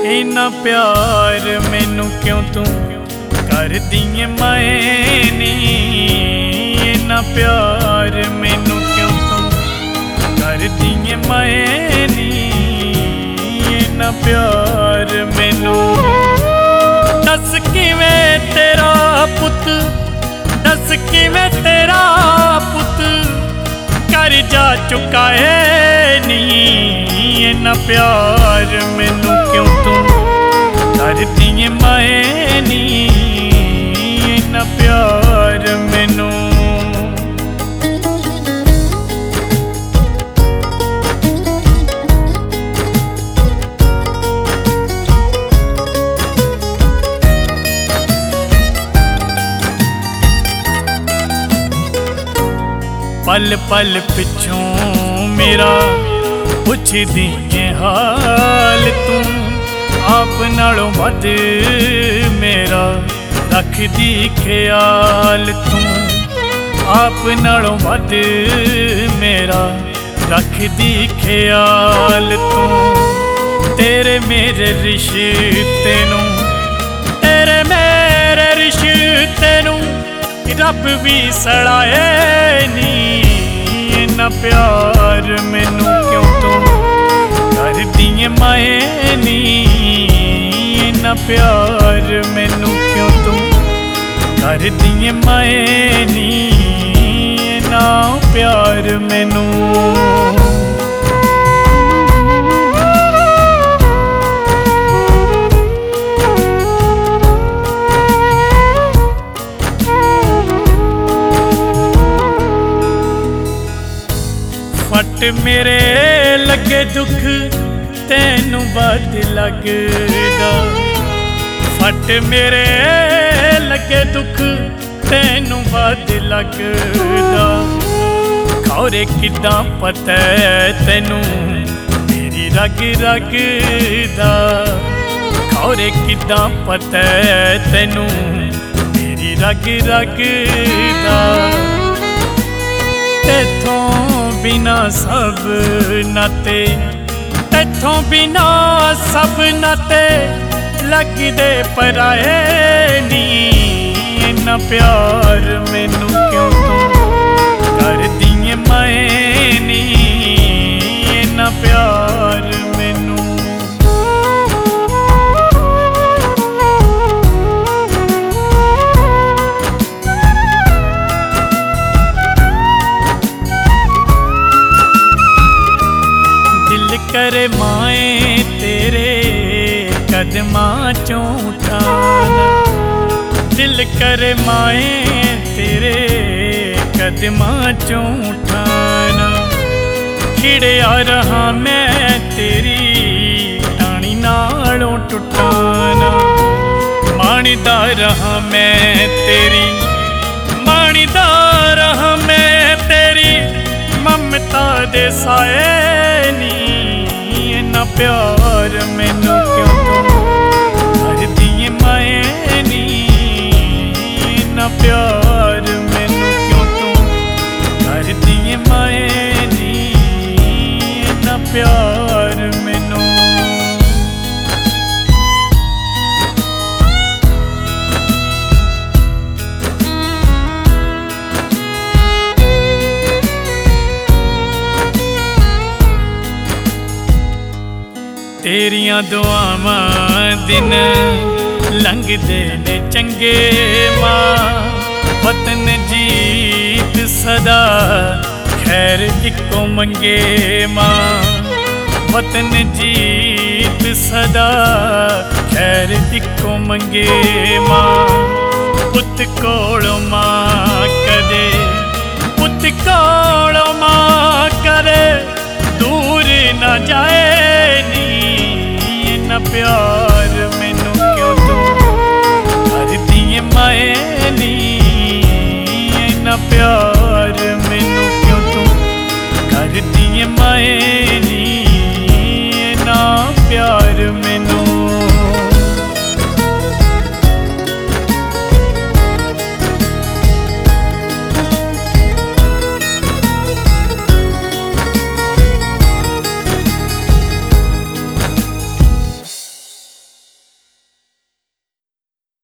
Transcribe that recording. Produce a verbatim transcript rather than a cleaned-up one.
इन्ना प्यार मैनू क्यों तू करदी ऐ माए नी। इन्ना प्यार मैनू क्यों तू करदी ऐ माए नी। इन्ना प्यार मैनू दस किवें तेरा पुत, दस किवें तेरा पुत कर जा चुका है नी। इन्ना प्यार मैनू क्यों तू करदी ऐ माए नी। इन्ना प्यार मैनू पल पल पिछों मेरा पुछदी ऐ हाल तू। आप नालों वध मेरा रखदी ख्याल तू। आप नालों वध मेरा रखदी ख्याल तू। तेरे मेरे रिश्ते नू, तेरे मेरे रिश्ते नू रब भी सड़ाए नी। इन्ना प्यार मैनू क्यों तू करदी ऐ माए नी। इन्ना प्यार मैनू क्यों तू करदी ऐ माए नी। इन्ना प्यार मैनू फट मेरे लगे दुख तैनू बद लगदा। फट मेरे लगे दुख तैनू बद लगदा। खौरे किदां पता तैनू मेरी रग रग दा। खौरे किदां पता तैनू मेरी रग रग दा। तेथों बिना सब नाते, तेथों बिना सब नाते लगदे पराए नी। इन्ना प्यार मैनू क्यों तू करदी ऐ माए नी। इन्ना प्यार मैनू करे माए तेरे कदमां चों उठाना। दिल करे माए तेरे कदमां चों उठाना। खिड़िया रहा मैं तेरी टाणी नालों टुटाना। माणीदा रहा मैं तेरी, माणीदा रहा मैं तेरी ममता दे साए नी। इन्ना प्यार मैनू क्यों तू करदी ऐ माए नी। इन्ना प्यार मैनू क्यों तू करदी ऐ माए नी। इन्ना प्यार मैनू तेरियां दुआवां दिन लंघदे ने चंगे मां। वतन जीत सदा खैर इक्को मंगे मां। वतन जीत सदा खैर इक्को मंगे मां। पुत कोलों मां कदे, पुत कोलों मां करे दूर ना जाए नी। इन्ना प्यार मैनू क्यों तू करदी ऐ माए नी। इन्ना प्यार मैनू क्यों तू करदी ऐ माए